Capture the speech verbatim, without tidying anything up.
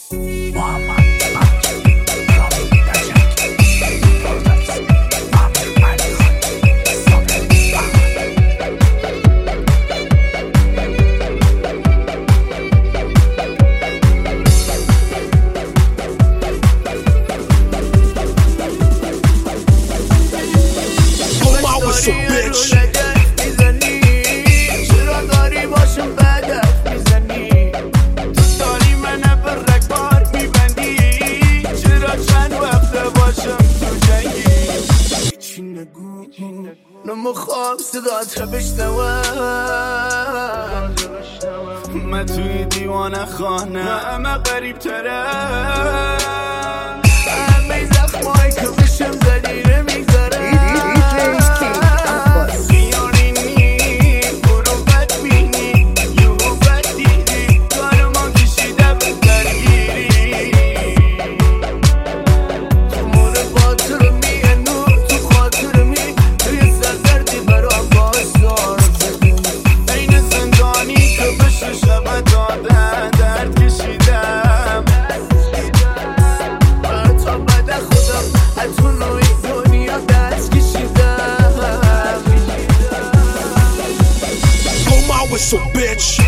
محمد So bitch میزنی چرا داری باشم بدت میزنی تو داری منو به رگبار میبندی چرا چند وقت باشم تو جنگی چی نگو نمیخوام صدات رو بشنوم من توی دیوانه خانه همه قریب ترم همه زخمایی که بشم زدی نمیگذارم So bitch